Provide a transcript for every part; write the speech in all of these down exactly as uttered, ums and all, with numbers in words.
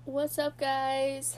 What's up, guys?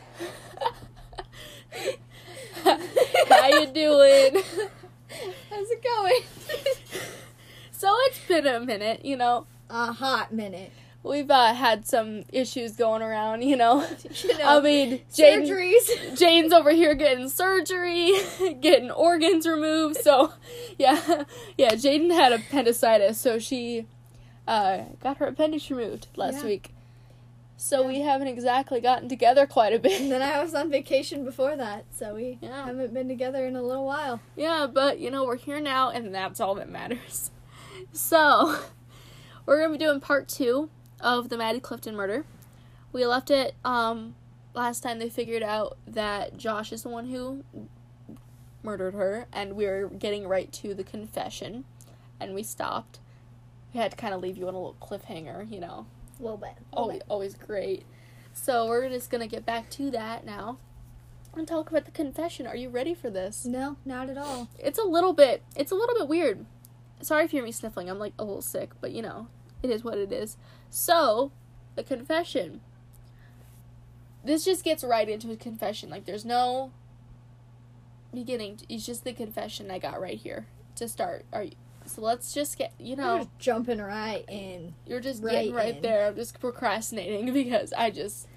How you doing? How's it going? So it's been a minute, you know. A hot minute. We've uh, had some issues going around, you know. You know I mean, Jane, surgeries. Jane's over here getting surgery, getting organs removed. So, yeah, yeah. Jaden had appendicitis, so she uh, got her appendix removed last Yeah. week. So we haven't exactly gotten together quite a bit. And then I was on vacation before that, so we Yeah. haven't been together in a little while. Yeah, but, you know, we're here now, and that's all that matters. So, we're going to be doing part two of the Maddie Clifton murder. We left it, um, last time they figured out that Josh is the one who murdered her, and we were getting right to the confession, and we stopped. We had to kind of leave you on a little cliffhanger, you know. A little bit. A little Always, bit. always great. So, we're just going to get back to that now and talk about the confession. Are you ready for this? No, not at all. It's a little bit, it's a little bit weird. Sorry if you hear me sniffling. I'm, like, a little sick, but, you know, it is what it is. So, the confession. This just gets right into a confession. Like, there's no beginning. It's just the confession I got right here to start. Are you, so let's just get, you We're know, just jumping right in. you're just right getting right in. there. I'm just procrastinating because I just,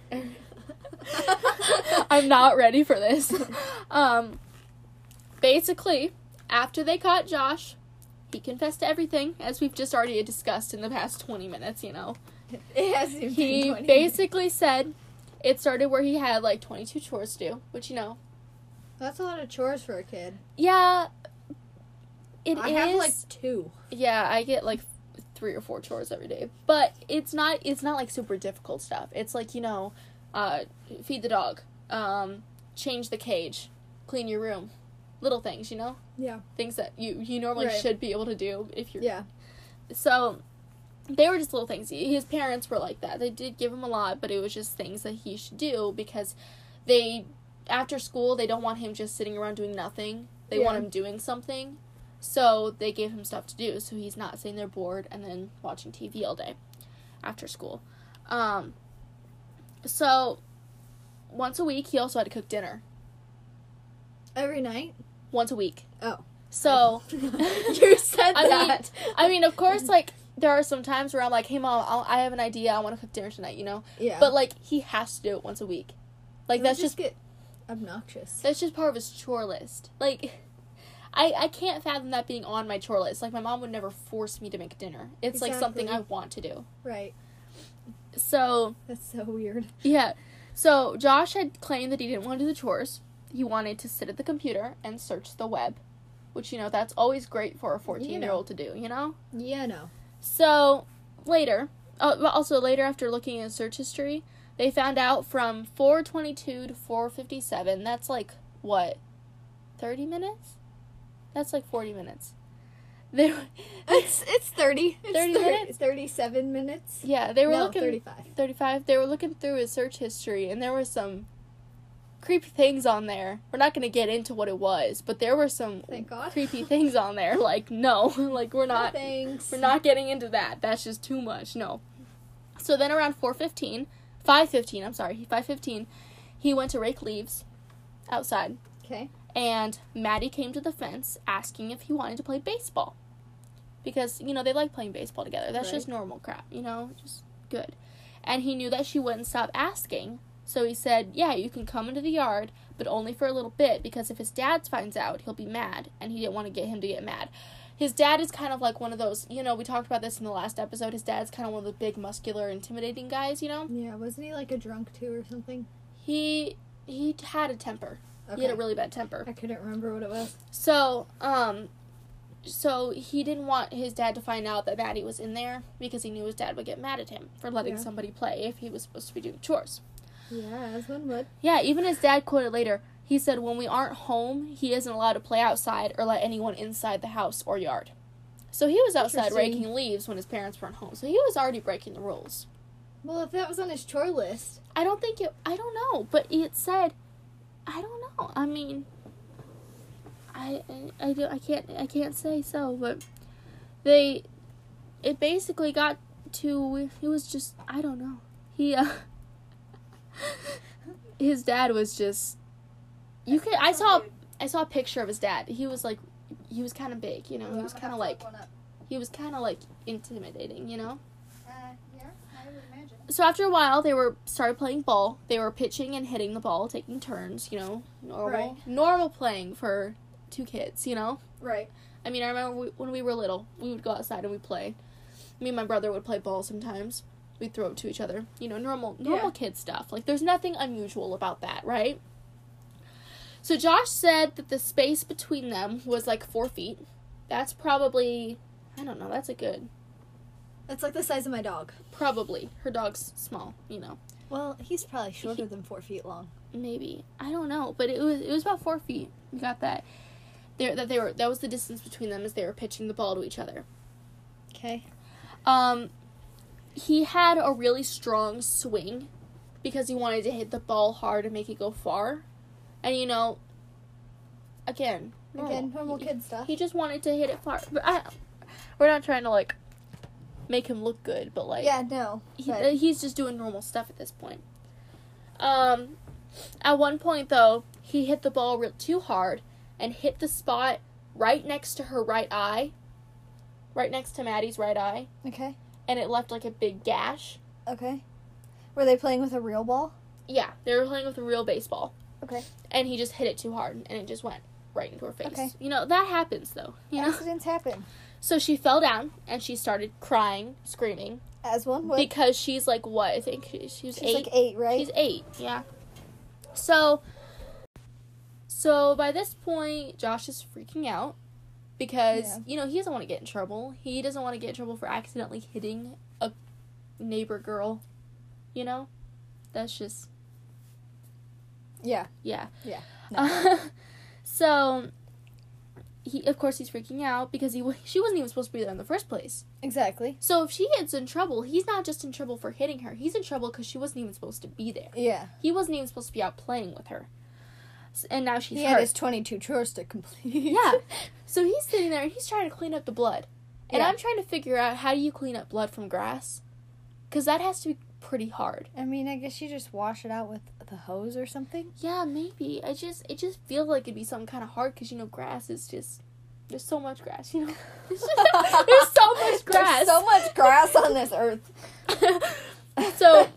I'm not ready for this. Um, basically, after they caught Josh, he confessed to everything, as we've just already discussed in the past twenty minutes, you know. It hasn't been He twenty basically said it started where he had, like, twenty-two chores to do, which, you know. That's a lot of chores for a kid. Yeah, it I is. have, like, two. Yeah, I get, like, three or four chores every day. But it's not, it's not, like, super difficult stuff. It's, like, you know, uh, feed the dog, um, change the cage, clean your room. Little things, you know? Yeah. Things that you, you normally Right. should be able to do if you're... Yeah. So, they were just little things. His parents were like that. They did give him a lot, but it was just things that he should do because they, after school, they don't want him just sitting around doing nothing. They Yeah. want him doing something. So, they gave him stuff to do, so he's not sitting there bored and then watching T V all day after school. Um, so, once a week, he also had to cook dinner. Every night? Once a week. Oh. So, You said I mean, that. I mean, of course, like, there are some times where I'm like, hey, Mom, I'll, I have an idea. I want to cook dinner tonight, you know? Yeah. But, like, he has to do it once a week. Like, It would that's just, get obnoxious. that's just part of his chore list. Like, I, I can't fathom that being on my chore list. Like, my mom would never force me to make dinner. It's, like, something I Exactly. want to do. Right. So, That's so weird. yeah. So, Josh had claimed that he didn't want to do the chores. He wanted to sit at the computer and search the web. Which, you know, that's always great for a fourteen-year-old to do, you know? Yeah, no. So, later, uh, well, also later after looking at search history, they found out from four twenty-two to four fifty-seven, that's like, what, thirty minutes? That's like forty minutes. They were, It's it's thirty. It's thirty thir- minutes? Thirty-seven minutes. yeah, they were no, looking, thirty-five. thirty-five, they were looking through his search history, and there were some creepy things on there. We're not going to get into what it was, but there were some Thank God. creepy things on there. Like, no, like, we're not... No thanks. We're not getting into that. That's just too much. No. So then around four fifteen, five fifteen, I'm sorry, five fifteen, he went to rake leaves outside. Okay. And Maddie came to the fence asking if he wanted to play baseball. Because, you know, they like playing baseball together. That's Right. just normal crap, you know? Just good. And he knew that she wouldn't stop asking. So he said, yeah, you can come into the yard, but only for a little bit, because if his dad finds out, he'll be mad. And he didn't want to get him to get mad. His dad is kind of like one of those, you know, we talked about this in the last episode. His dad's kind of one of the big, muscular, intimidating guys, you know? Yeah, wasn't he like a drunk too or something? He, he had a temper. Okay. He had a really bad temper. I couldn't remember what it was. So, um, so he didn't want his dad to find out that Maddie was in there because he knew his dad would get mad at him for letting Yeah. somebody play if he was supposed to be doing chores. Yeah, as one would. Yeah, even his dad quoted later. He said, when we aren't home, he isn't allowed to play outside or let anyone inside the house or yard. So he was outside Interesting. raking leaves when his parents weren't home. So he was already breaking the rules. Well, if that was on his chore list. I don't think it, I don't know, but it said, I don't know. I mean, I, I, I, do, I can't, I can't say so, but they, it basically got to, it was just, I don't know. He, uh, his dad was just. You could. I So saw. cute. I saw a picture of his dad. He was like, he was kind of big. You know, he was kind of like. He was kind of like intimidating. You know. Uh, yeah, I would imagine. So after a while, they were started playing ball. They were pitching and hitting the ball, taking turns. You know, normal, Right. normal playing for two kids. You know. Right. I mean, I remember we, when we were little, we would go outside and we'd play. Me and my brother would play ball sometimes. We'd throw it to each other. You know, normal, normal Yeah. kid stuff. Like, there's nothing unusual about that, right? So Josh said that the space between them was like four feet. That's probably, I don't know, that's a good, It's like the size of my dog. probably. Her dog's small, you know. Well, he's probably shorter than four feet long. Maybe. I don't know. But it was it was about four feet. We got that. There that they were that was the distance between them as they were pitching the ball to each other. Okay. Um he had a really strong swing because he wanted to hit the ball hard and make it go far. And you know, again, normal. Again, normal He- kid stuff. He just wanted to hit it far. But I, we're not trying to like make him look good, but like yeah, no. he, but- he's just doing normal stuff at this point. Um, at one point though, he hit the ball real too hard and hit the spot right next to her right eye, right next to Maddie's right eye, Okay. and it left like a big gash. Okay. Were they playing with a real ball? Yeah, they were playing with a real baseball, Okay. and he just hit it too hard, and it just went right into her face. Okay. You know that happens though. You know. Accidents happen. So she fell down and she started crying, screaming As one would. because she's like what I think she, she was She's eight. like eight, right? She's eight, yeah. So, so by this point, Josh is freaking out because, Yeah. you know, he doesn't want to get in trouble. He doesn't want to get in trouble for accidentally hitting a neighbor girl, you know? That's just, Yeah. yeah. Yeah. So, he, of course, he's freaking out because he she wasn't even supposed to be there in the first place. Exactly. So if she gets in trouble, he's not just in trouble for hitting her. He's in trouble because she wasn't even supposed to be there. Yeah. He wasn't even supposed to be out playing with her. S- And now she's He hurt. had his twenty-two chores to complete. Yeah. So he's sitting there and he's trying to clean up the blood. And Yeah. I'm trying to figure out how do you clean up blood from grass? Because that has to be pretty hard. I mean, I guess you just wash it out with the hose or something. Yeah, maybe. I just it just feels like it'd be something kind of hard because, you know, grass is just... There's so much grass, you know? There's, just, there's so much grass. There's so much grass on this earth. so...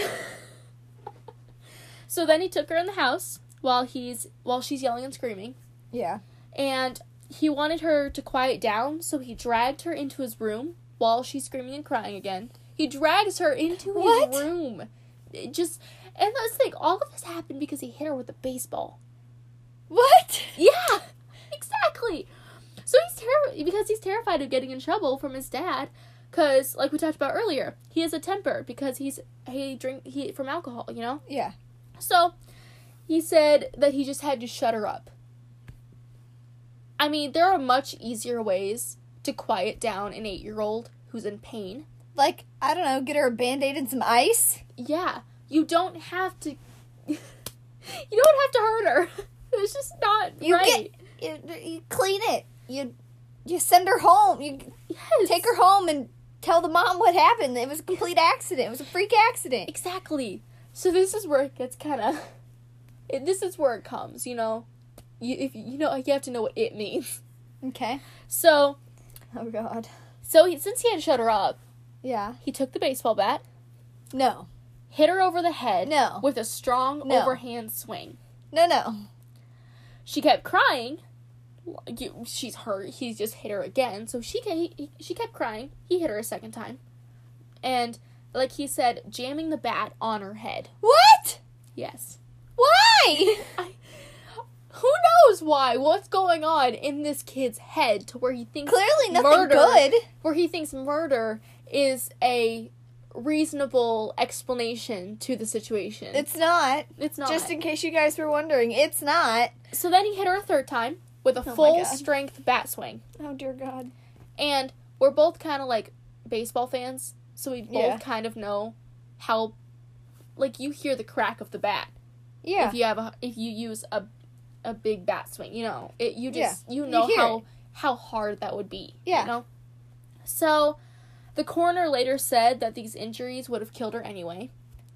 so then he took her in the house while he's while she's yelling and screaming. Yeah. And he wanted her to quiet down, so he dragged her into his room while she's screaming and crying again. He drags her into his What? room. It just, and let's think, all of this happened because he hit her with a baseball. What? Yeah, exactly. So he's terrified because he's terrified of getting in trouble from his dad, because like we talked about earlier, he has a temper because he's he drink he from alcohol, you know. Yeah. So he said that he just had to shut her up. I mean, there are much easier ways to quiet down an eight-year-old who's in pain. Like, I don't know, get her a Band-Aid and some ice? Yeah, you don't have to. You don't have to hurt her. It's just not You right. get, you, you clean it. You, you send her home. You yes. take her home and tell the mom what happened. It was a complete accident. It was a freak accident. Exactly. So this is where it gets kind of. This is where it comes. You know, you if you know you have to know what it means. Okay. So, Oh, God. so he, since he had shut her up, Yeah. he took the baseball bat, No. hit her over the head No. with a strong No. overhand swing. No, no. She kept crying. You- She's hurt. He just hit her again. So she ke- he, she kept crying. He hit her a second time. And like he said, jamming the bat on her head. What? Yes. Why? I, who knows why? What's going on in this kid's head to where he thinks Clearly nothing murder, good. Where he thinks murder is a reasonable explanation to the situation. It's not. it's not. Just in case you guys were wondering, it's not. So then he hit her a third time with a Oh my full God. strength bat swing. Oh, dear God. And we're both kind of like baseball fans, so we both Yeah. kind of know how, like, you hear the crack of the bat Yeah. if you have a if you use a a big bat swing. You know, it you just you You know hear how it. how hard that would be. Yeah. You know. So, the coroner later said that these injuries would have killed her anyway.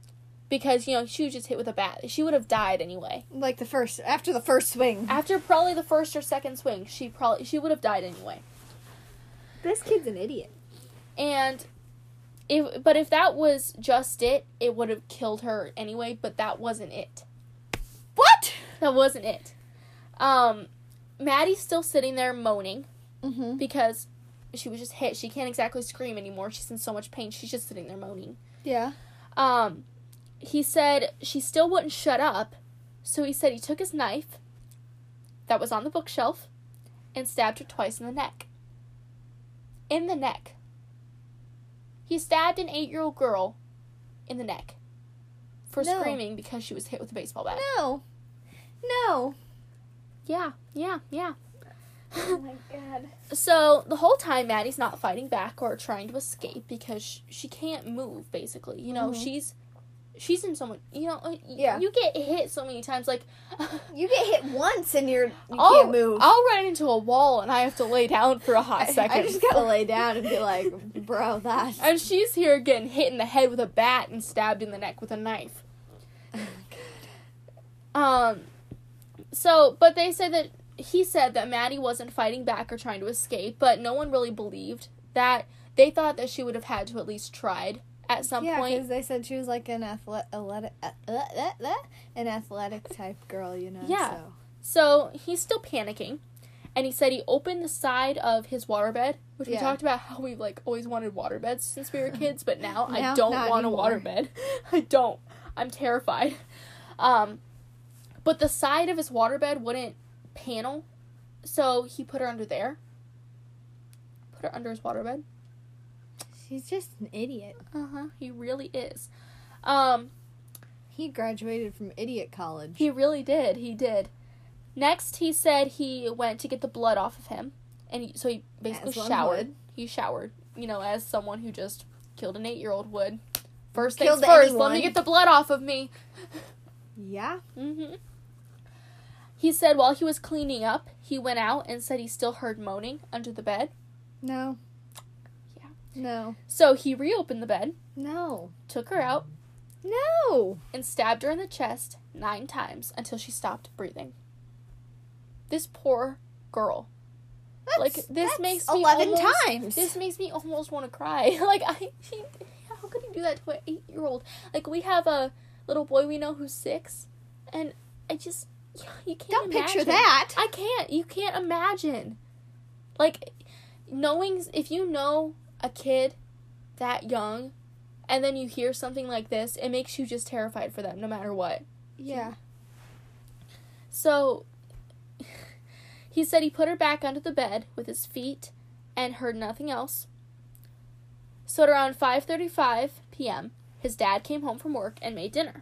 because, you know, she was just hit with a bat. She would have died anyway. Like the first, after the first swing. After probably the first or second swing, she probably, she would have died anyway. This kid's an idiot. And, if, but if that was just it, it would have killed her anyway, but that wasn't it. What? That wasn't it. Um, Maddie's still sitting there moaning Mm-hmm. because she was just hit. She can't exactly scream anymore. She's in so much pain. She's just sitting there moaning. Yeah. Um, he said she still wouldn't shut up, so he said he took his knife that was on the bookshelf and stabbed her twice in the neck. In the neck. He stabbed an eight-year-old girl in the neck for No. screaming because she was hit with a baseball bat. No. No. Yeah, yeah, yeah. Oh my god. So, the whole time, Maddie's not fighting back or trying to escape because sh- she can't move, basically. You know, Mhm. she's she's in so much, you know, y- Yeah. you get hit so many times, like, You get hit once and you're, you I'll, can't move. I'll run into a wall and I have to lay down for a hot I, second. I just gotta lay down and be like, bro, that. And she's here getting hit in the head with a bat and stabbed in the neck with a knife. Um, so, but they said that, he said that Maddie wasn't fighting back or trying to escape, but no one really believed that. They thought that she would have had to at least tried at some Yeah, point. because they said she was like an athletic, athletic, uh, uh, uh, uh, an athletic type girl, you know. Yeah. So. So, he's still panicking, and he said he opened the side of his waterbed, which we Yeah. talked about how we, like, always wanted waterbeds since we were kids, but now, Now, I don't not want anymore. a waterbed. I don't. I'm terrified. Um, but the side of his waterbed wouldn't panel, so he put her under there. Put her under his waterbed. She's just an idiot. Uh-huh. He really is. Um, He graduated from idiot college. he really did. He did. Next, he said he went to get the blood off of him. And he, so he basically As one showered. would. He showered, you know, as someone who just killed an eight-year-old would. First things Killed first, anyone. let me get the blood off of me. Yeah. Mm-hmm. He said while he was cleaning up, he went out and said he still heard moaning under the bed. No. Yeah. No. So he reopened the bed, No. took her out, No. and stabbed her in the chest nine times until she stopped breathing. This poor girl. That's, Like, this that's makes me eleven almost- times. This makes me almost want to cry. Like, I, he, how could he do that to an eight-year-old? Like, we have a little boy we know who's six, and I just, you can't Don't imagine. picture that. I can't. You can't imagine. Like, knowing, if you know a kid that young, and then you hear something like this, it makes you just terrified for them, no matter what. Yeah. So, he said he put her back under the bed with his feet and heard nothing else. So at around five thirty-five p.m., his dad came home from work and made dinner.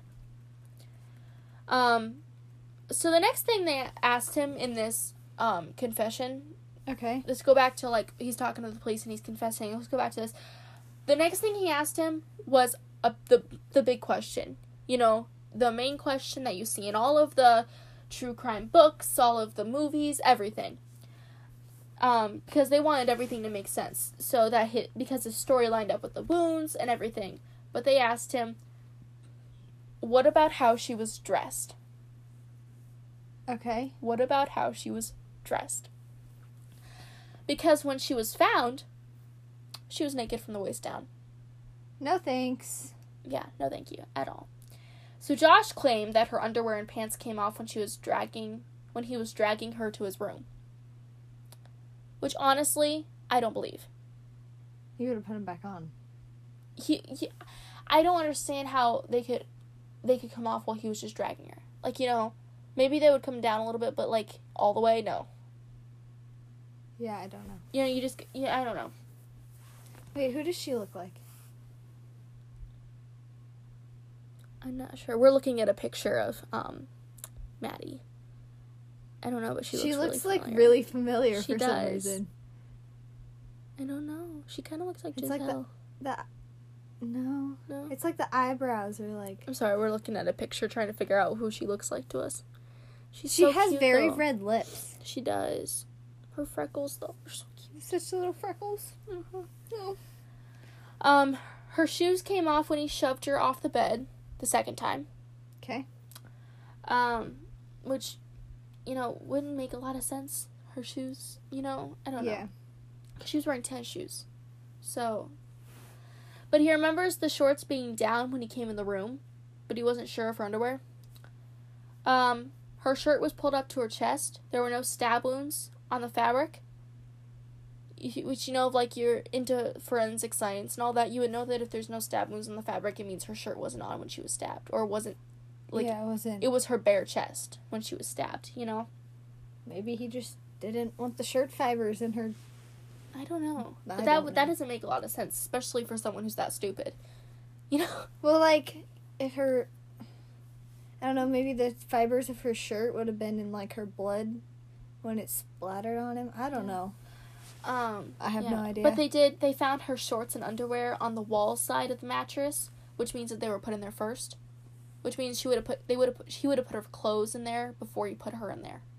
Um, so the next thing they asked him in this um, confession, Okay. let's go back to, like, he's talking to the police and he's confessing. Let's go back to this. The next thing he asked him was a, the the big question. You know, the main question that you see in all of the true crime books, all of the movies, everything. Um, because they wanted everything to make sense. So that hit, because the story lined up with the wounds and everything. But they asked him, what about how she was dressed? Okay. What about how she was dressed? Because when she was found, she was naked from the waist down. No thanks. Yeah, no thank you at all. So Josh claimed that her underwear and pants came off when she was dragging when he was dragging her to his room. Which honestly, I don't believe. You would have put him back on. He, he I don't understand how they could they could come off while he was just dragging her. Like, you know, maybe they would come down a little bit, but like all the way, no. Yeah, I don't know. You know, you just yeah, I don't know. Wait, who does she look like? I'm not sure. We're looking at a picture of um Maddie. I don't know, but she, She, looks, looks really like familiar. really familiar She for some does. reason. I don't know. She kind of looks like It's Giselle. like The no, No. it's like the eyebrows are like. I'm sorry, we're looking at a picture trying to figure out who she looks like to us. She's She so has cute, very though. red lips. She does. Her freckles, though, are so cute. Such little freckles. Mm-hmm. Oh. Um, her shoes came off when he shoved her off the bed. the second time. Okay. Um, which, you know, wouldn't make a lot of sense. Her shoes, you know, I don't Yeah. know. She was wearing tennis shoes. So, but he remembers the shorts being down when he came in the room, but he wasn't sure of her underwear. Um, her shirt was pulled up to her chest. There were no stab wounds on the fabric. Which, you know, if, like, you're into forensic science and all that, you would know that if there's no stab wounds on the fabric, it means her shirt wasn't on when she was stabbed. Or wasn't, like, yeah, it wasn't. it was her bare chest when she was stabbed, you know? Maybe he just didn't want the shirt fibers in her. I don't know. I But that don't know. that doesn't make a lot of sense, especially for someone who's that stupid. You know? Well, like, if her. I don't know, maybe the fibers of her shirt would have been in, like, her blood when it splattered on him. I don't know. Um, I have yeah. no idea. But they did, they found her shorts and underwear on the wall side of the mattress, which means that they were put in there first. Which means she would have put, they would have put, he would have put her clothes in there before he put her in there.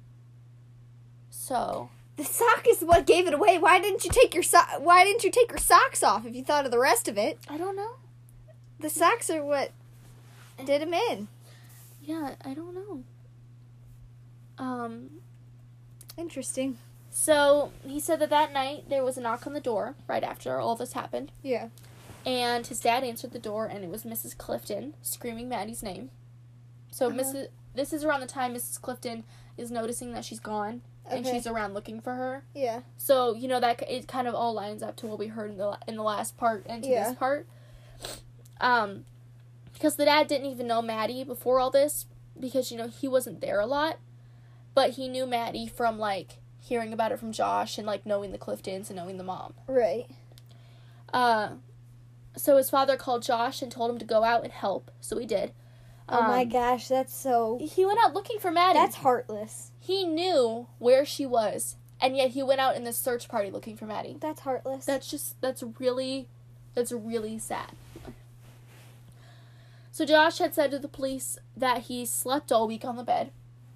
So. The sock is what gave it away. Why didn't you take your so- Why didn't you take her socks off if you thought of the rest of it? I don't know. The socks are what did him in. Yeah, I don't know. Um, Interesting. so he said that that night there was a knock on the door right after all this happened. Yeah. And his dad answered the door, and it was Missus Clifton screaming Maddie's name. So Uh-huh. Missus This is around the time Missus Clifton is noticing that she's gone, and Okay. she's around looking for her. Yeah. So you know that it kind of all lines up to what we heard in the in the last part and to Yeah. this part. Um, because the dad didn't even know Maddie before all this, because you know he wasn't there a lot, but he knew Maddie from like hearing about it from Josh and like knowing the Cliftons and knowing the mom. Right. Uh, so his father called Josh and told him to go out and help. So he did. Oh my Um, gosh, that's so. He went out looking for Maddie. That's heartless. He knew where she was, and yet he went out in this search party looking for Maddie. That's heartless. That's just, that's really, that's really sad. So Josh had said to the police that he slept all week on the bed.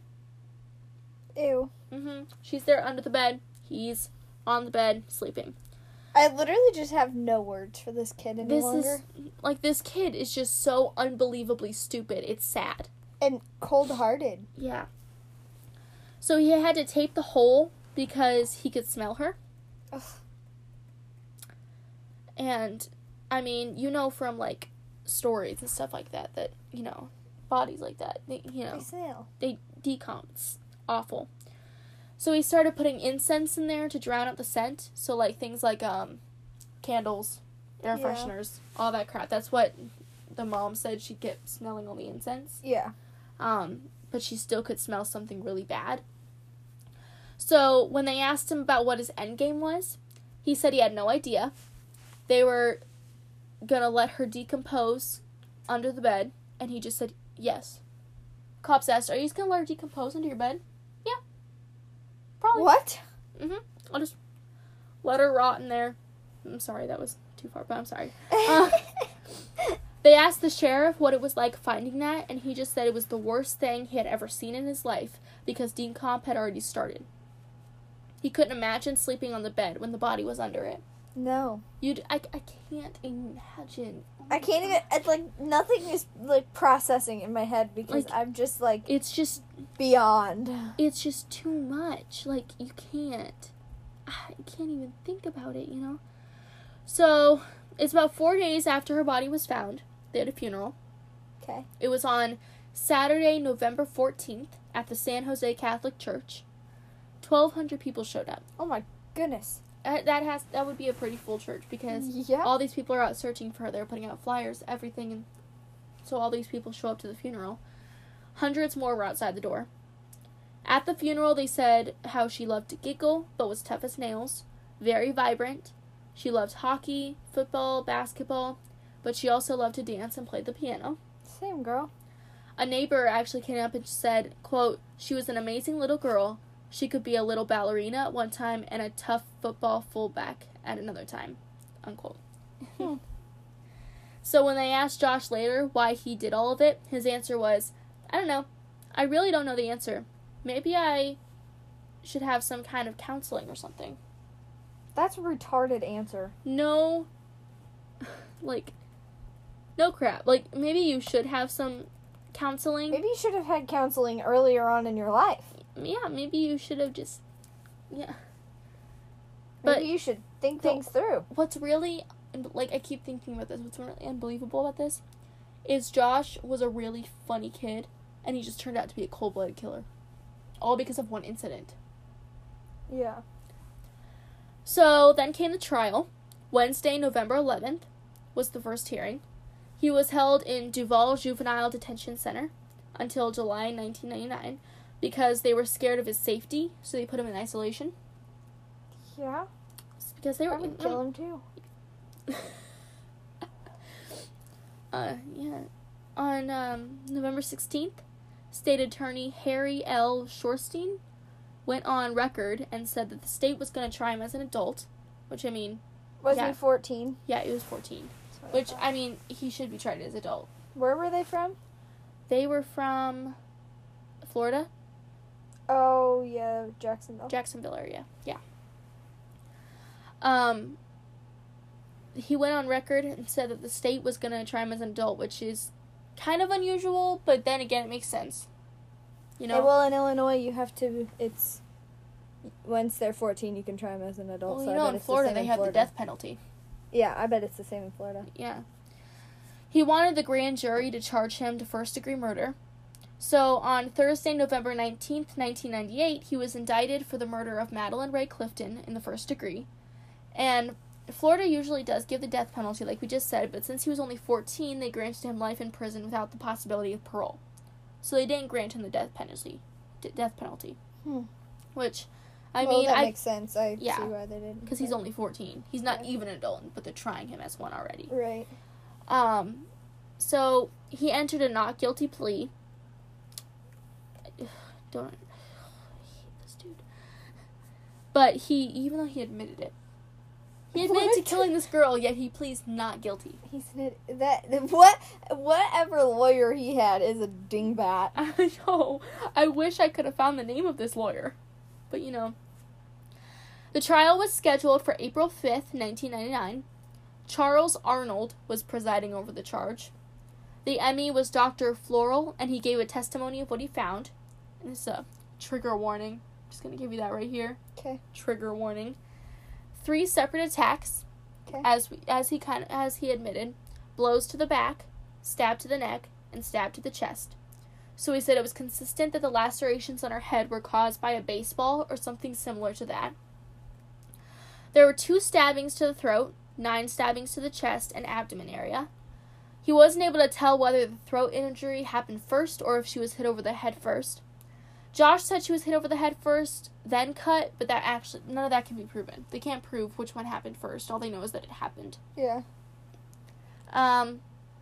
Ew. Mm-hmm. She's there under the bed. He's on the bed sleeping. I literally just have no words for this kid any This longer. is, like, this kid is just so unbelievably stupid. It's sad. And cold-hearted. Yeah. So he had to tape the hole because he could smell her. Ugh. And, I mean, you know from, like, stories and stuff like that, that, you know, bodies like that, they, you know, I smell. they decomp. It's awful. So he started putting incense in there to drown out the scent. So, like, things like, um, candles, air Yeah. fresheners, all that crap. That's what the mom said. She'd get smelling all the incense. Yeah. Um, but she still could smell something really bad. So, when they asked him about what his endgame was, he said he had no idea. They were gonna let her decompose under the bed, and he just said yes. Cops asked, are you just gonna let her decompose under your bed? Yeah. Probably. What? Mm-hmm. I'll just let her rot in there. I'm sorry, that was too far, but I'm sorry. Uh, They asked the sheriff what it was like finding that, and he just said it was the worst thing he had ever seen in his life because decomp had already started. He couldn't imagine sleeping on the bed when the body was under it. No. You'd, I, I can't imagine. Oh my I can't God. even, it's like, nothing is, like, processing in my head because Like- I'm just, like, It's just, beyond. it's just too much. Like, you can't. I can't even think about it, you know? So, it's about four days after her body was found. They had a funeral. Okay. It was on Saturday, November fourteenth, at the San Jose Catholic Church. twelve hundred people showed up. Oh my goodness. Uh, that has that would be a pretty full church because Yeah. all these people are out searching for her. They're putting out flyers, everything, and so all these people show up to the funeral. Hundreds more were outside the door. At the funeral, they said how she loved to giggle, but was tough as nails, very vibrant. She loved hockey, football, basketball, but she also loved to dance and play the piano. Same girl. A neighbor actually came up and said, quote, she was an amazing little girl. She could be a little ballerina at one time and a tough football fullback at another time, unquote. Hmm. So when they asked Josh later why he did all of it, his answer was, I don't know. I really don't know the answer. Maybe I should have some kind of counseling or something. That's a retarded answer. No, like, no crap. Like, maybe you should have some counseling. Maybe you should have had counseling earlier on in your life. Yeah, maybe you should have just, yeah. Maybe But you should think the- things through. What's really, like, I keep thinking about this, what's really unbelievable about this is Josh was a really funny kid, and he just turned out to be a cold-blooded killer. All because of one incident. Yeah. So, then came the trial. Wednesday, November eleventh, was the first hearing. He was held in Duval Juvenile Detention Center until July nineteen ninety-nine because they were scared of his safety, so they put him in isolation. Yeah. It's because they were... I would kill him too. uh, yeah. On um, November sixteenth, State Attorney Harry L. Shorstein went on record and said that the state was going to try him as an adult, which, I mean... Was yeah. he fourteen? Yeah, he was fourteen. Which, I mean, he should be tried as an adult. Where were they from? They were from Florida, Oh, yeah, Jacksonville. Jacksonville area. Yeah. Um, he went on record and said that the state was going to try him as an adult, which is kind of unusual, but then again, it makes sense. You know? Yeah, well, in Illinois, you have to, it's, once they're fourteen, you can try them as an adult. well, so you I know, bet in it's Florida, the same they in have Florida. the death penalty. Yeah, I bet it's the same in Florida. Yeah. He wanted the grand jury to charge him to first-degree murder. So, on Thursday, November nineteenth, nineteen ninety-eight, he was indicted for the murder of Madeline Ray Clifton in the first degree. And Florida usually does give the death penalty, like we just said, but since he was only fourteen, they granted him life in prison without the possibility of parole. So they didn't grant him the death penalty. D- death penalty. Hmm. Which, I well, mean, that I... makes sense. I yeah, see why they did. because he's only fourteen. He's not Yeah. even an adult, but they're trying him as one already. Right. Um, so he entered a not guilty plea. Don't I hate this dude. But he, even though he admitted it, he admitted to What? killing this girl, yet he pleads not guilty. He said that what whatever lawyer he had is a dingbat. I know. I wish I could have found the name of this lawyer, but you know. The trial was scheduled for April fifth, nineteen ninety-nine. Charles Arnold was presiding over the charge. The M E was Doctor Floral, and he gave a testimony of what he found. And this is a trigger warning. I'm just going to give you that right here. Okay. Trigger warning. Three separate attacks, Okay. as we, as he kind of, as he admitted, blows to the back, stab to the neck, and stab to the chest. So he said it was consistent that the lacerations on her head were caused by a baseball or something similar to that. There were two stabbings to the throat, nine stabbings to the chest and abdomen area. He wasn't able to tell whether the throat injury happened first or if she was hit over the head first. Josh said she was hit over the head first, then cut, but that actually, none of that can be proven. They can't prove which one happened first. All they know is that it happened. Yeah. Um,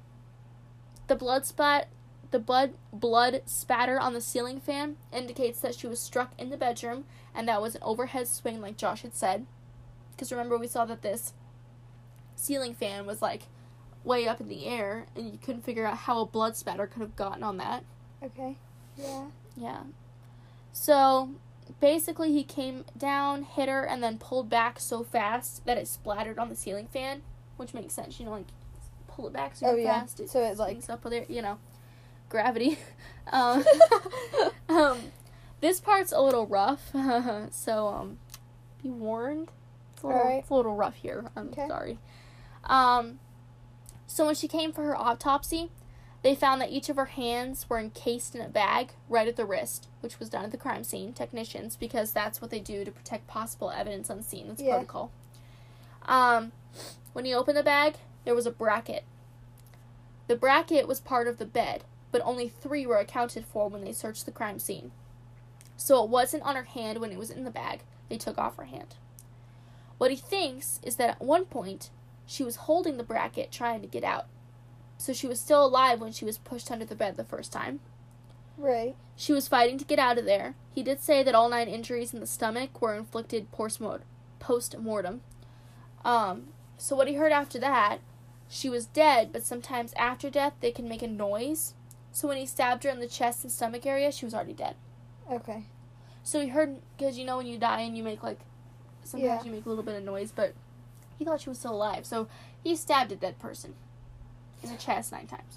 the blood spot, the blood, blood spatter on the ceiling fan indicates that she was struck in the bedroom, and that was an overhead swing like Josh had said. Because remember, we saw that this ceiling fan was, like, way up in the air, and you couldn't figure out how a blood spatter could have gotten on that. Okay. Yeah. Yeah. So, basically, he came down, hit her, and then pulled back so fast that it splattered on the ceiling fan, which makes sense. You know, like, pull it back super Oh, yeah. fast. It So it, like- swings up there, you know, gravity. um, um, this part's a little rough, so, um, be warned. It's a little, Alright. it's a little rough here. I'm Okay. sorry. Um, so when she came for her autopsy, they found that each of her hands were encased in a bag right at the wrist, which was done at the crime scene, technicians, because that's what they do to protect possible evidence on scene. That's Yeah. protocol. Um, when he opened the bag, there was a bracket. The bracket was part of the bed, but only three were accounted for when they searched the crime scene. So it wasn't on her hand when it was in the bag. They took off her hand. What he thinks is that at one point, she was holding the bracket trying to get out. So she was still alive when she was pushed under the bed the first time. Right. She was fighting to get out of there. He did say that all nine injuries in the stomach were inflicted post-mortem. Um, so what he heard after that, she was dead, but sometimes after death they can make a noise. So when he stabbed her in the chest and stomach area, she was already dead. Okay. So he heard, because you know when you die and you make like, sometimes Yeah. you make a little bit of noise, but he thought she was still alive. So he stabbed a dead person. in the chest nine times.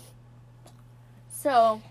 So,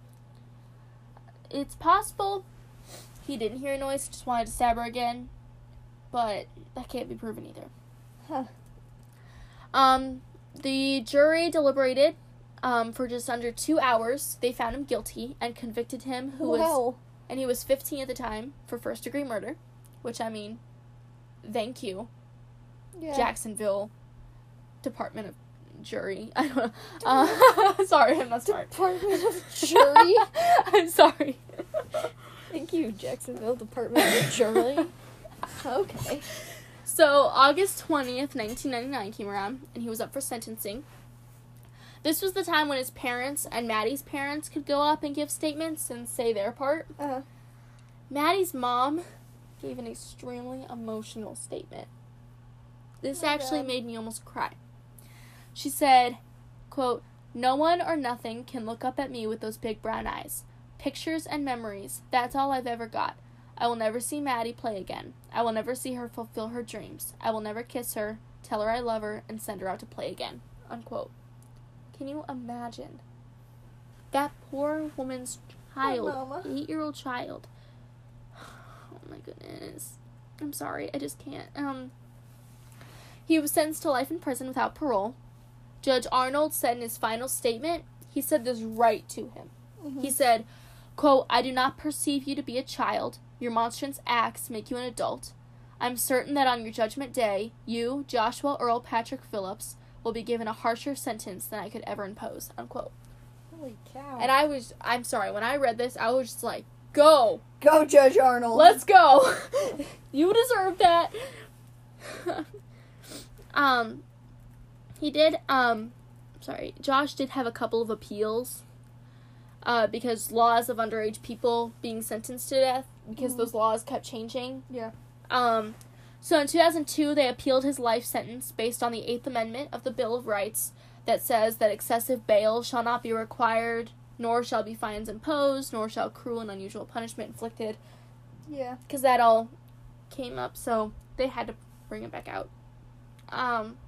it's possible he didn't hear a noise, just wanted to stab her again, but that can't be proven either. Huh. Um, the jury deliberated um, for just under two hours. They found him guilty and convicted him, who Wow. was, and he was fifteen at the time, for first-degree murder, which, I mean, thank you, Yeah. Jacksonville Department of Jury. I don't know. Uh, sorry, I'm not smart. Department of Jury. I'm sorry. Thank you, Jacksonville Department of Jury. Okay. So, August twentieth, nineteen ninety-nine came around, and he was up for sentencing. This was the time when his parents and Maddie's parents could go up and give statements and say their part. Uh-huh. Maddie's mom gave an extremely emotional statement. This Oh, actually God. made me almost cry. She said, quote, "No one or nothing can look up at me with those big brown eyes. Pictures and memories, that's all I've ever got. I will never see Maddie play again. I will never see her fulfill her dreams. I will never kiss her, tell her I love her, and send her out to play again." Unquote. Can you imagine? That poor woman's child, Oh, Mama. eight-year-old child. Oh my goodness. I'm sorry, I just can't. Um, he was sentenced to life in prison without parole. Judge Arnold said in his final statement, he said this right to him. Mm-hmm. He said, quote, "I do not perceive you to be a child. Your monstrous acts make you an adult. I'm certain that on your judgment day, you, Joshua Earl Patrick Phillips, will be given a harsher sentence than I could ever impose," unquote. Holy cow. And I was, I'm sorry, when I read this, I was just like, go! Go, Judge Arnold. Let's go! You deserve that! um, he did, um, sorry, Josh did have a couple of appeals, uh, because laws of underage people being sentenced to death, because Mhm. those laws kept changing. Yeah. Um, so in two thousand two, they appealed his life sentence based on the Eighth Amendment of the Bill of Rights that says that excessive bail shall not be required, nor shall be fines imposed, nor shall cruel and unusual punishment inflicted, Yeah. because that all came up, so they had to bring it back out. Um,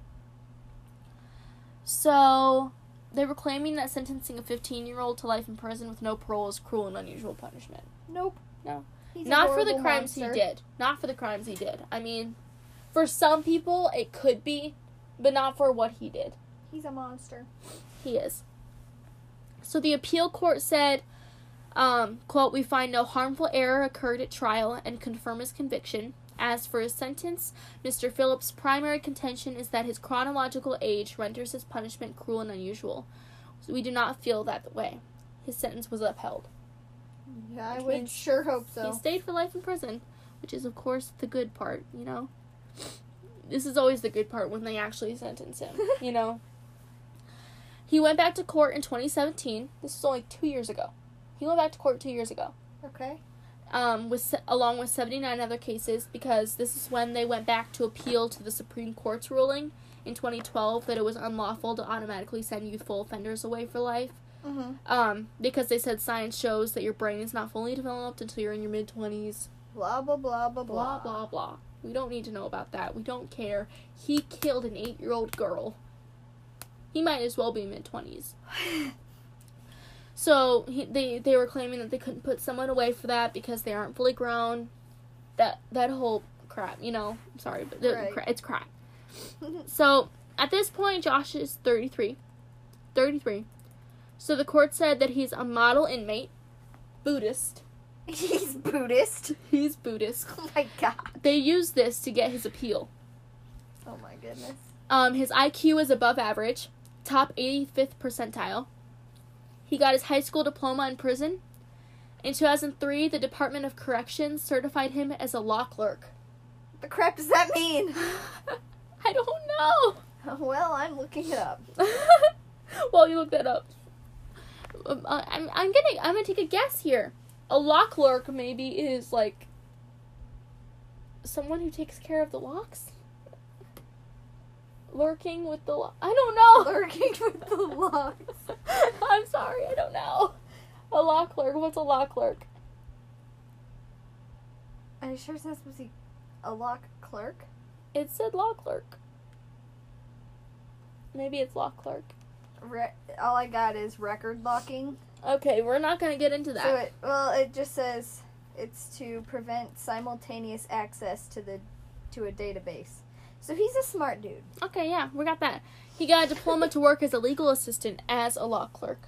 so they were claiming that sentencing a fifteen-year-old to life in prison with no parole is cruel and unusual punishment. Nope. No. He's a Not for the horrible crimes monster. he did. Not for the crimes he did. I mean, for some people, it could be, but not for what he did. He's a monster. He is. So the appeal court said, um, quote, "We find no harmful error occurred at trial and confirm his conviction. As for his sentence, Mister Phillips' primary contention is that his chronological age renders his punishment cruel and unusual. So we do not feel that way. His sentence was upheld." Yeah, I Which would means sure hope so. He stayed for life in prison, which is, of course, the good part, you know? This is always the good part when they actually sentence him, you know? He went back to court in twenty seventeen. This was only two years ago. He went back to court two years ago. Okay. Um, with se- along with seventy-nine other cases, because this is when they went back to appeal to the Supreme Court's ruling in twenty twelve that it was unlawful to automatically send youthful offenders away for life. Mm-hmm. Um, because they said science shows that your brain is not fully developed until you're in your mid-twenties. Blah, blah, blah, blah, Blah, blah. blah, blah. We don't need to know about that. We don't care. He killed an eight-year-old girl. He might as well be mid-twenties. So, he, they, they were claiming that they couldn't put someone away for that because they aren't fully grown. That that whole crap, you know. I'm sorry, but the, Right. cra- it's crap. So, at this point, Josh is thirty-three. thirty-three. So, the court said that he's a model inmate. Buddhist. He's Buddhist. He's Buddhist. Oh my god. They used this to get his appeal. Oh my goodness. Um, his I Q is above average, top eighty-fifth percentile. He got his high school diploma in prison. In two thousand three, the Department of Corrections certified him as a law clerk. What the crap does that mean? I don't know. Well, I'm looking it up. While you look that up, um, uh, I'm I'm gonna I'm gonna take a guess here. A law clerk maybe is like someone who takes care of the locks. Lurking with the lo- I don't know. Lurking with the locks. I'm sorry, I don't know. A law clerk. What's a law clerk? Are you sure it's not supposed to be a lock clerk? It said law clerk. Maybe it's law clerk. Re- all I got is record locking. Okay, we're not going to get into that. So it, well, it just says it's to prevent simultaneous access to the to a database. So he's a smart dude. Okay, yeah, we got that. He got a diploma to work as a legal assistant as a law clerk.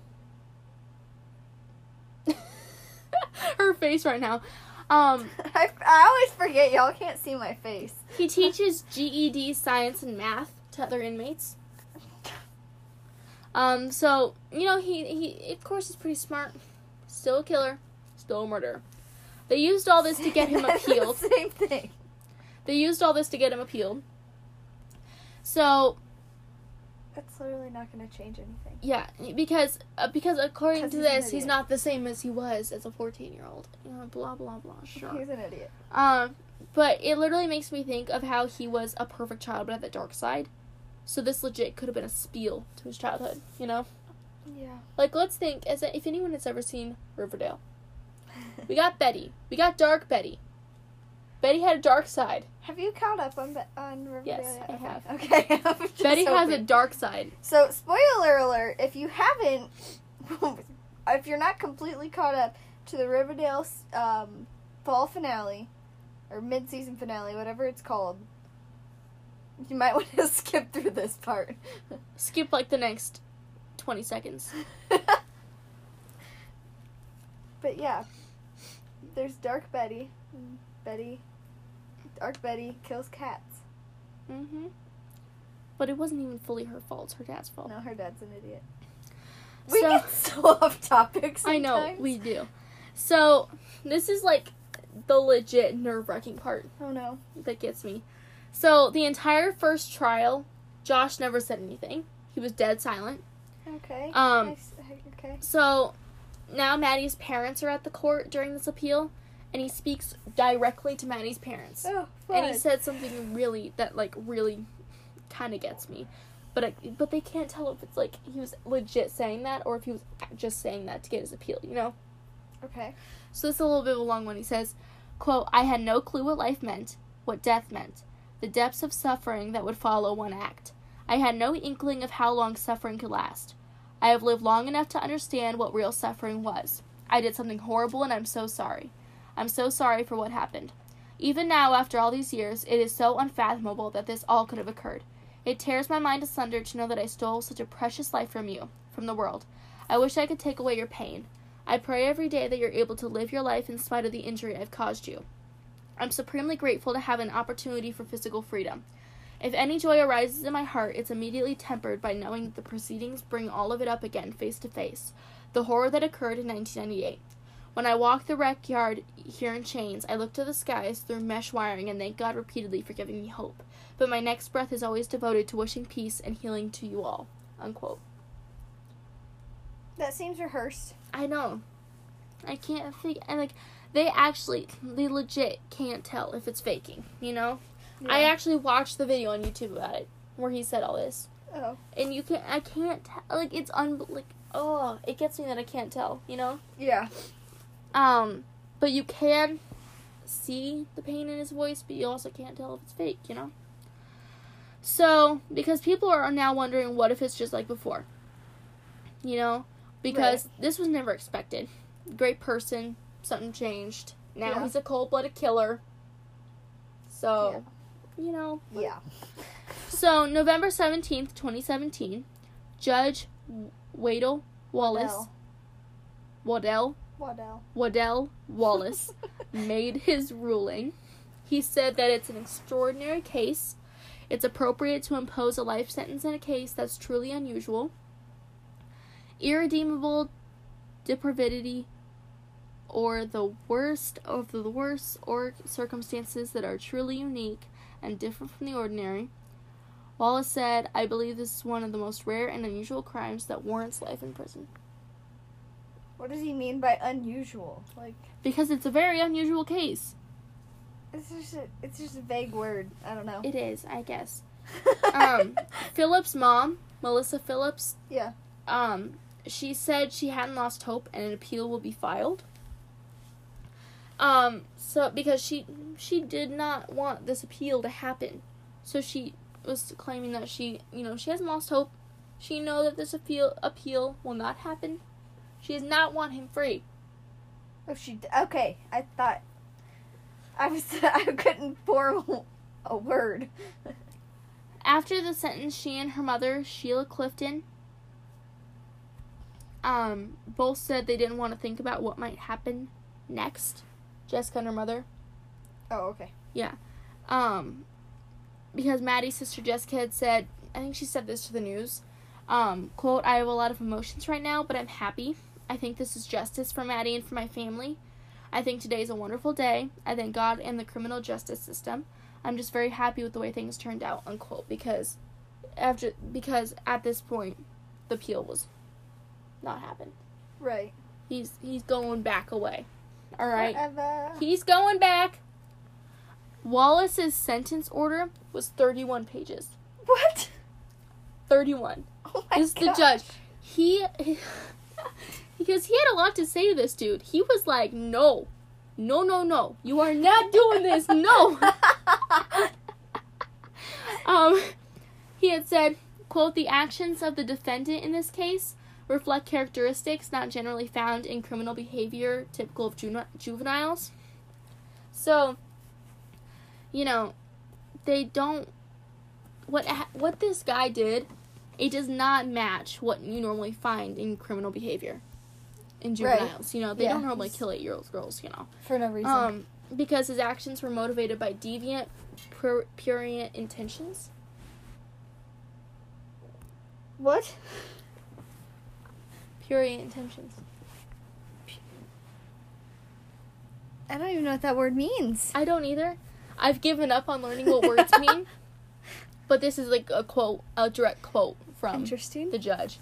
Her face right now. Um, I, I always forget y'all can't see my face. He teaches G E D science and math to other inmates. Um, so, you know, he, he of course, is pretty smart. Still a killer. Still a murderer. They used all this to get him appealed. Same thing. They used all this to get him appealed. So, that's literally not going to change anything. Yeah, because uh, because according to he's this, an he's idiot. not the same as he was as a fourteen-year-old. You know, blah, blah, blah. Sure. He's an idiot. Um, but it literally makes me think of how he was a perfect child but had the dark side. So this legit could have been a spiel to his childhood, you know? Yeah. Like, let's think, as a, if anyone has ever seen Riverdale. We got Betty. We got Dark Betty. Betty had a dark side. Have you caught up on Be- on Riverdale Yes, yet? I Okay. have. Okay. I'm just Betty has a hoping. dark side. So, spoiler alert, if you haven't, if you're not completely caught up to the Riverdale um, fall finale, or mid-season finale, whatever it's called, you might want to skip through this part. Skip, like, the next twenty seconds. But yeah, there's Dark Betty. Betty, Dark Betty kills cats. Mm-hmm. But it wasn't even fully her fault. It's her dad's fault. No, her dad's an idiot. We So- get so off topic sometimes. I know, we do. So, this is, like, the legit nerve-wracking part Oh no. that gets me. So, the entire first trial, Josh never said anything. He was dead silent. Okay. Um, I s- okay. So, now Maddie's parents are at the court during this appeal, and he speaks directly to Maddie's parents. Oh, And he fun. said something really, that, like, really kind of gets me. But I, but they can't tell if it's, like, he was legit saying that, or if he was just saying that to get his appeal, you know? Okay. So this is a little bit of a long one. He says, quote, I had no clue what life meant, what death meant, the depths of suffering that would follow one act. I had no inkling of how long suffering could last. I have lived long enough to understand what real suffering was. I did something horrible and I'm so sorry. I'm so sorry for what happened. Even now, after all these years, it is so unfathomable that this all could have occurred. It tears my mind asunder to know that I stole such a precious life from you, from the world. I wish I could take away your pain. I pray every day that you're able to live your life in spite of the injury I've caused you. I'm supremely grateful to have an opportunity for physical freedom. If any joy arises in my heart, it's immediately tempered by knowing that the proceedings bring all of it up again face to face. The horror that occurred in nineteen ninety-eight. When I walk the rec yard here in chains, I look to the skies through mesh wiring and thank God repeatedly for giving me hope. But my next breath is always devoted to wishing peace and healing to you all. Unquote. That seems rehearsed. I know. I can't figure. And like, they actually, they legit can't tell if it's faking. You know. Yeah. I actually watched the video on YouTube about it where he said all this, Oh. and you can. I can't tell. Like it's un. Like oh, it gets me that I can't tell. You know. Yeah. Um, but you can see the pain in his voice, but you also can't tell if it's fake. You know. So, because people are now wondering, what if it's just like before? You know? Because Right. this was never expected. Great person, something changed. Now Yeah. he's a cold-blooded killer. So, you know. Yeah. So, November seventeenth, twenty seventeen, Judge Waddell Wallace, Waddell. Waddell, Waddell. Waddell Wallace made his ruling. He said that it's an extraordinary case. It's appropriate to impose a life sentence in a case that's truly unusual. Irredeemable depravity or the worst of the worst or circumstances that are truly unique and different from the ordinary. Wallace said, I believe this is one of the most rare and unusual crimes that warrants life in prison. What does he mean by unusual? Like, Because it's a very unusual case. it's just a, it's just a vague word. I don't know. It is, I guess. Um, Phillips' mom, Melissa Phillips, Yeah. um, she said she hadn't lost hope and an appeal will be filed. Um, so, because she, she did not want this appeal to happen. So she was claiming that she, you know, she hasn't lost hope. She knows that this appeal appeal will not happen. She does not want him free. Oh, she. Okay, I thought. I was. I couldn't form a word. After the sentence, she and her mother, Sheila Clifton, um, both said they didn't want to think about what might happen next. Jessica and her mother. Oh, okay. Yeah. Um, because Maddie's sister Jessica had said, I think she said this to the news, um, quote, I have a lot of emotions right now, but I'm happy. I think this is justice for Maddie and for my family. I think today is a wonderful day. I thank God and the criminal justice system. I'm just very happy with the way things turned out, unquote, because after because at this point the appeal was not happened. Right. He's he's going back away. All right. Forever. He's going back. Wallace's sentence order was thirty-one pages. What? thirty-one. Oh my This is the gosh. judge. He, he because he had a lot to say to this dude. He was like, "No. No, no, no. You are not doing this. No." um he had said, quote, "The actions of the defendant in this case reflect characteristics not generally found in criminal behavior typical of ju- juveniles." So, you know, they don't, what what this guy did, it does not match what you normally find in criminal behavior in juveniles. Right. You know, they Yeah. don't normally kill eight-year-old girls, you know. For no reason. Um, because his actions were motivated by deviant, pur- prurient intentions. What? Prurient intentions. I don't even know what that word means. I don't either. I've given up on learning what words mean. But this is like a quote, a direct quote from Interesting. the judge.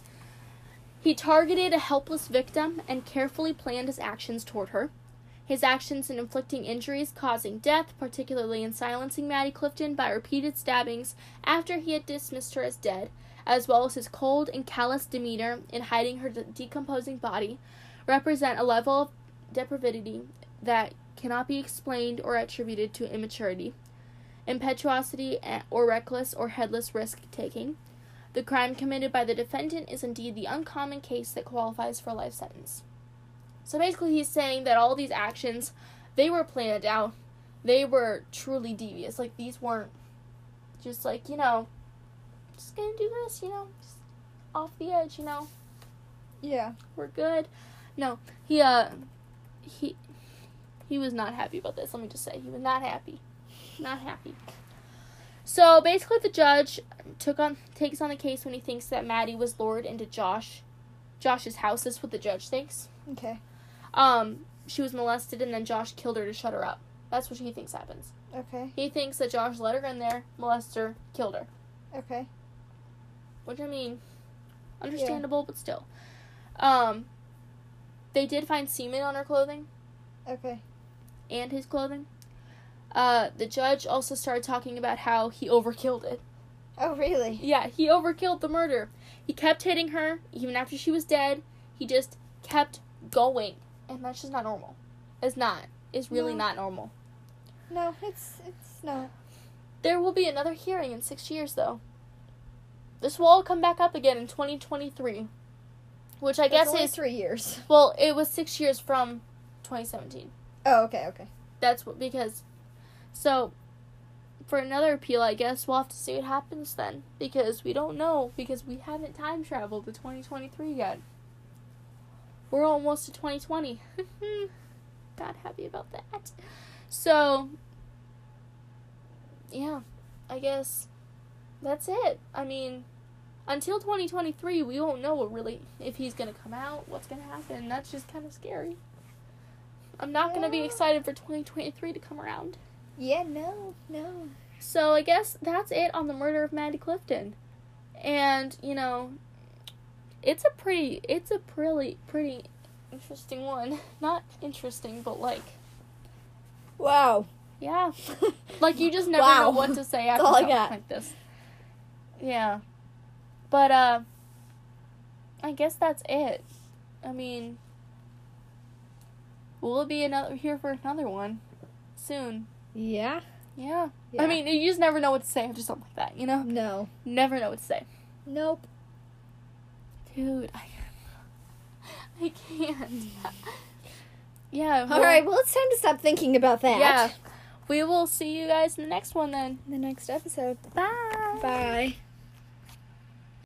He targeted a helpless victim and carefully planned his actions toward her. His actions in inflicting injuries, causing death, particularly in silencing Maddie Clifton by repeated stabbings after he had dismissed her as dead, as well as his cold and callous demeanor in hiding her de- decomposing body, represent a level of depravity that cannot be explained or attributed to immaturity, impetuosity, or reckless or headless risk-taking. The crime committed by the defendant is indeed the uncommon case that qualifies for a life sentence. So basically he's saying that all these actions, they were planned out. They were truly devious. Like, these weren't just like, you know, just gonna do this, you know, just off the edge, you know, Yeah. we're good. No, he, uh, he, he was not happy about this, let me just say. He was not happy. Not happy. So, basically the judge took on, takes on the case when he thinks that Maddie was lured into Josh, Josh's house. This is what the judge thinks. Okay. Um, she was molested and then Josh killed her to shut her up. That's what he thinks happens. Okay. He thinks that Josh let her in there, molested her, killed her. Okay. Which, I mean, understandable, yeah. But still. Um, they did find semen on her clothing. Okay. And his clothing. Uh, the judge also started talking about how he overkilled it. Oh, really? Yeah, he overkilled the murder. He kept hitting her, even after she was dead. He just kept going. And that's just not normal. It's not. It's really No. not normal. No, it's, it's not. There will be another hearing in six years, though. This will all come back up again in twenty twenty-three. Which I It's guess only is... three years. Well, it was six years from twenty seventeen. Oh, okay, okay. That's what... Because... So... For another appeal, I guess we'll have to see what happens then. Because we don't know. Because we haven't time traveled to twenty twenty-three yet. We're almost to twenty twenty. Not happy about that. So... Yeah. I guess... That's it. I mean... Until twenty twenty-three, we won't know what really... If he's gonna come out, what's gonna happen. That's just kind of scary. I'm not gonna be Yeah. excited for twenty twenty-three to come around. Yeah, no, no. So I guess that's it on the murder of Maddie Clifton. And, you know, it's a pretty, it's a pretty, pretty interesting one. Not interesting, but like, Wow. yeah. Like, you just never Wow. know what to say after all I something got. like this. Yeah. But, uh, I guess that's it. I mean, we'll be another here for another one soon. Yeah? Yeah. Yeah. I mean, you just never know what to say after something like that, you know? No. Never know what to say. Nope. Dude, I, I can't. Yeah. All right, well, it's time to stop thinking about that. Yeah. We will see you guys in the next one then. The next episode. Bye. Bye.